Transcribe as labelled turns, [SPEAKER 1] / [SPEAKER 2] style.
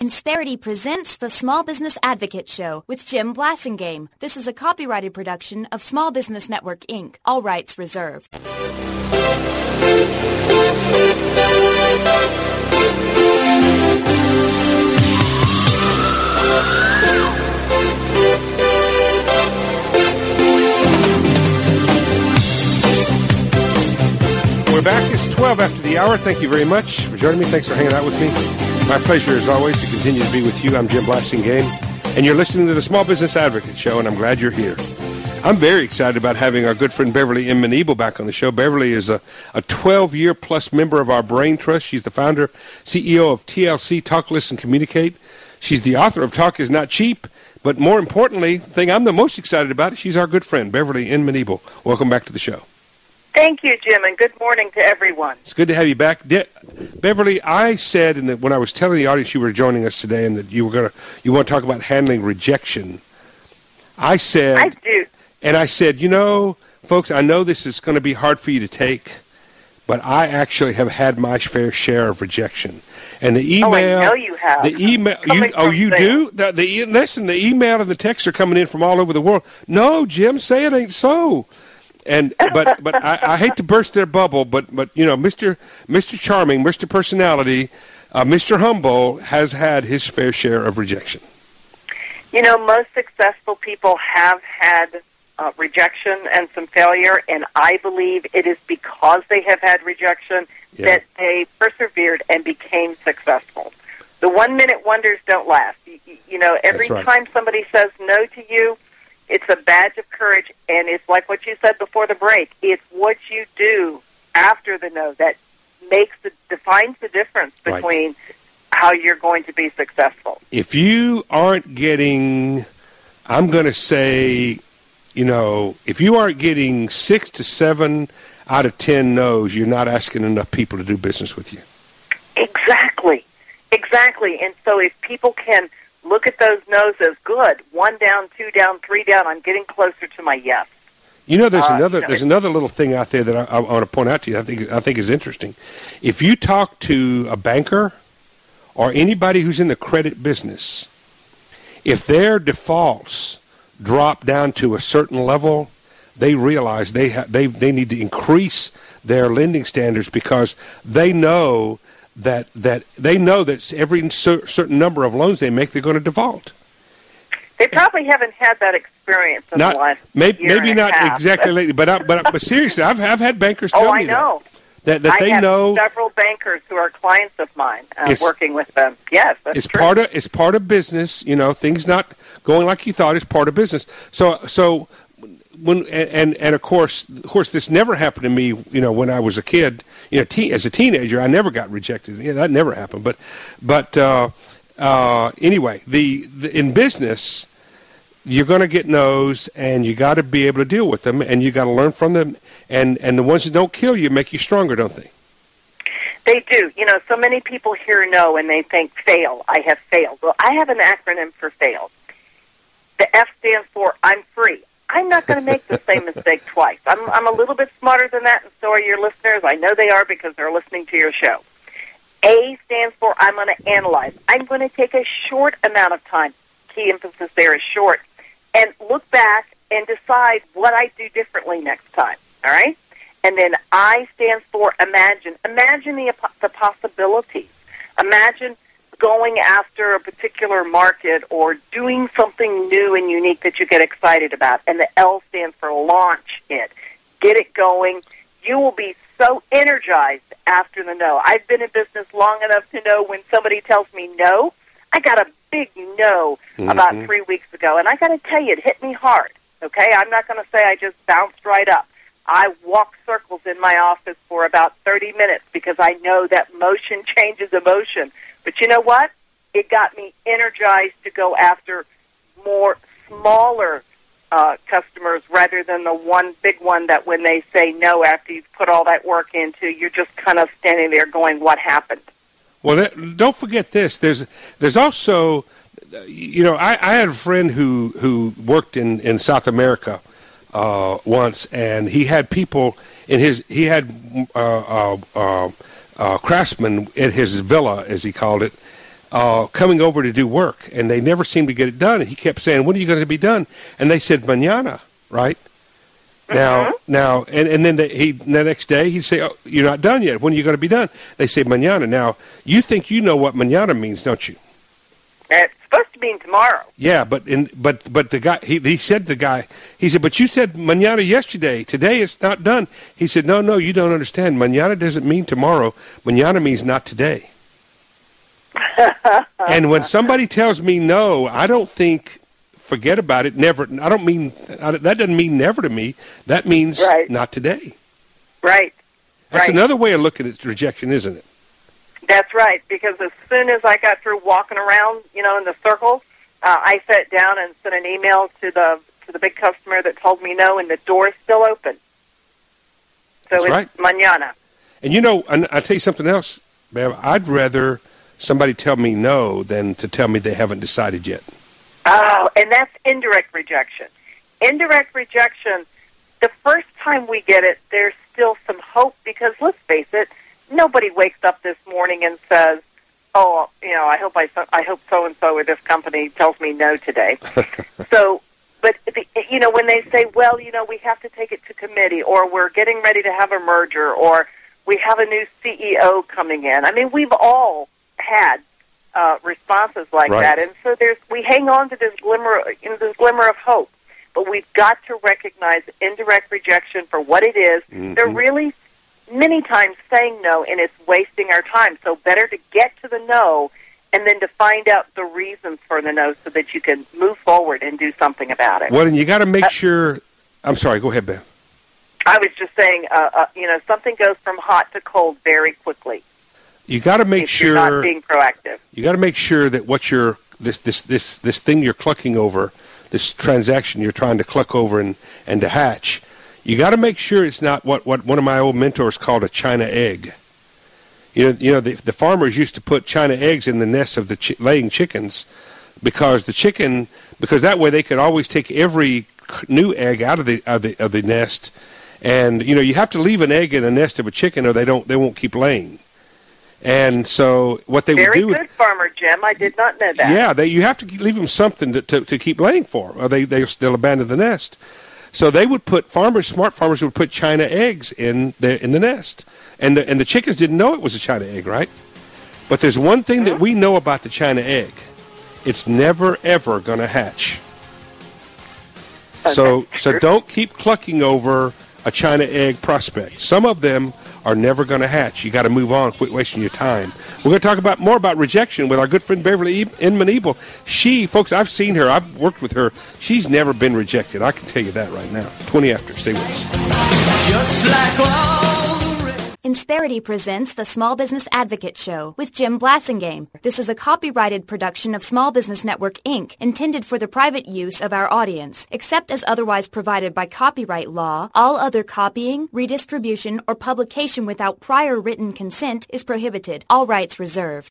[SPEAKER 1] Insperity presents the Small Business Advocate Show with Jim Blasingame. This is a copyrighted production of Small Business Network, Inc. All rights reserved.
[SPEAKER 2] We're back. It's 12 after the hour. Thank you very much for joining me. Thanks for hanging out with me. My pleasure, as always, to continue to be with you. I'm Jim Blasingame, and you're listening to the Small Business Advocate Show, and I'm glad you're here. I'm very excited about having our good friend Beverly M. Manebel back on the show. Beverly is a 12-year-plus member of our Brain Trust. She's the founder, CEO of TLC, Talk, Listen, Communicate. She's the author of Talk Is Not Cheap, but more importantly, the thing I'm the most excited about, she's our good friend, Beverly M. Manebel. Welcome back to the show.
[SPEAKER 3] Thank you, Jim, and good morning to everyone.
[SPEAKER 2] It's good to have you back. Beverly, I said when I was telling the audience you were joining us today and that you want to talk about handling rejection. I do. And I said, folks, I know this is going to be hard for you to take, but I actually have had my fair share of rejection. And the email.
[SPEAKER 3] Oh, I know you have.
[SPEAKER 2] The email. You do? Listen, the email and the texts are coming in from all over the world. No, Jim, say it ain't so. But I hate to burst their bubble, but Mr. Charming, Mr. Personality, Mr. Humble has had his fair share of rejection.
[SPEAKER 3] Most successful people have had rejection and some failure, and I believe it is because they have had rejection that they persevered and became successful. The 1-minute wonders don't last. Every time somebody says no to you, it's a badge of courage, and it's like what you said before the break. It's what you do after the no that defines the difference between how you're going to be successful.
[SPEAKER 2] If you aren't getting, I'm going to say, if you aren't getting 6 to 7 out of 10 no's, you're not asking enough people to do business with you. Exactly.
[SPEAKER 3] And so if people can look at those no's as good, 1 down, 2 down, 3 down, I'm getting closer to my yes.
[SPEAKER 2] There's another little thing out there that I want to point out to you. I think is interesting. If you talk to a banker or anybody who's in the credit business, if their defaults drop down to a certain level, they realize they need to increase their lending standards because they know that every certain number of loans they make, they're going to default.
[SPEAKER 3] They probably haven't had that experience in the last
[SPEAKER 2] maybe not
[SPEAKER 3] half.
[SPEAKER 2] Exactly lately, but seriously, I've had bankers tell me that
[SPEAKER 3] I
[SPEAKER 2] know
[SPEAKER 3] several bankers who are clients of mine working with them. Yes, that's true.
[SPEAKER 2] It's part of business. Things not going like you thought is part of business. So. Of course, this never happened to me. When I was a kid, as a teenager, I never got rejected. That never happened. But anyway, in business, you're going to get no's, and you got to be able to deal with them, and you got to learn from them. And the ones that don't kill you make you stronger, don't they?
[SPEAKER 3] They do. So many people hear no and they think fail. I have failed. Well, I have an acronym for fail. The F stands for I'm free. I'm not going to make the same mistake twice. I'm a little bit smarter than that, and so are your listeners. I know they are because they're listening to your show. A stands for I'm going to analyze. I'm going to take a short amount of time. Key emphasis there is short. And look back and decide what I do differently next time. All right? And then I stands for imagine. Imagine the possibilities. Imagine going after a particular market or doing something new and unique that you get excited about. And the L stands for launch it. Get it going. You will be so energized after the no. I've been in business long enough to know when somebody tells me no. I got a big no about 3 weeks ago, and I got to tell you, it hit me hard. Okay? I'm not going to say I just bounced right up. I walked circles in my office for about 30 minutes because I know that motion changes emotion. But you know what? It got me energized to go after more smaller customers rather than the one big one that when they say no after you've put all that work into, you're just kind of standing there going, what happened?
[SPEAKER 2] Well, don't forget this. There's also, I had a friend who worked in South America once, and he had people in he had craftsmen at his villa, as he called it, coming over to do work, and they never seemed to get it done. And he kept saying, "When are you going to be done?" And they said, "Mañana," right? Now, and then the next day he'd say, "Oh, you're not done yet. When are you going to be done?" They say, "Mañana." Now, you think you know what mañana means, don't you?
[SPEAKER 3] It's supposed to mean tomorrow.
[SPEAKER 2] Yeah, but the guy he said but you said mañana yesterday. Today it's not done. He said, no, you don't understand. Mañana doesn't mean tomorrow. Mañana means not today. And when somebody tells me no, I don't think forget about it. Never. I don't mean that doesn't mean never to me. That means not today.
[SPEAKER 3] Right.
[SPEAKER 2] That's another way of looking at rejection, isn't it?
[SPEAKER 3] That's right, because as soon as I got through walking around, in the circle, I sat down and sent an email to the big customer that told me no, and the door is still open. So it's mañana.
[SPEAKER 2] And I'll tell you something else, Bev. I'd rather somebody tell me no than to tell me they haven't decided yet.
[SPEAKER 3] Oh, and that's indirect rejection. Indirect rejection, the first time we get it, there's still some hope because, let's face it, nobody wakes up this morning and says, "Oh, I hope so-and-so or this company tells me no today." So, but when they say, "Well, we have to take it to committee," or "We're getting ready to have a merger," or "We have a new CEO coming in." I mean, we've all had responses like that, and so we hang on to this glimmer of hope. But we've got to recognize indirect rejection for what it is. Mm-hmm. They're really many times saying no, and it's wasting our time. So better to get to the no and then to find out the reasons for the no so that you can move forward and do something about it.
[SPEAKER 2] Well, and you got to make sure... I'm sorry, go ahead, Ben.
[SPEAKER 3] I was just saying, something goes from hot to cold very quickly.
[SPEAKER 2] You got to make sure...
[SPEAKER 3] you're not being proactive.
[SPEAKER 2] You got to make sure that what you're... This thing you're clucking over, this transaction you're trying to cluck over and to hatch... You got to make sure it's not what one of my old mentors called a China egg. The farmers used to put China eggs in the nests of the laying chickens because that way they could always take every new egg out of the nest, and you have to leave an egg in the nest of a chicken or they won't keep laying. And so what they would do... Very
[SPEAKER 3] good, Farmer Jim. I did not know that.
[SPEAKER 2] Yeah, you have to leave them something to keep laying for, or they'll abandon the nest. So they would smart farmers would put China eggs in the nest, and the chickens didn't know it was a China egg, right? But there's one thing that we know about the China egg: it's never ever going to hatch. So don't keep clucking over a China egg prospect. Some of them are never going to hatch. You got to move on. Quit wasting your time. We're going to talk more about rejection with our good friend Beverly Inman-Ebel. Folks, I've seen her. I've worked with her. She's never been rejected. I can tell you that right now. 20 after. Stay with us.
[SPEAKER 1] Just like all Insperity presents the Small Business Advocate Show with Jim Blasingame. This is a copyrighted production of Small Business Network, Inc., intended for the private use of our audience. Except as otherwise provided by copyright law, all other copying, redistribution, or publication without prior written consent is prohibited. All rights reserved.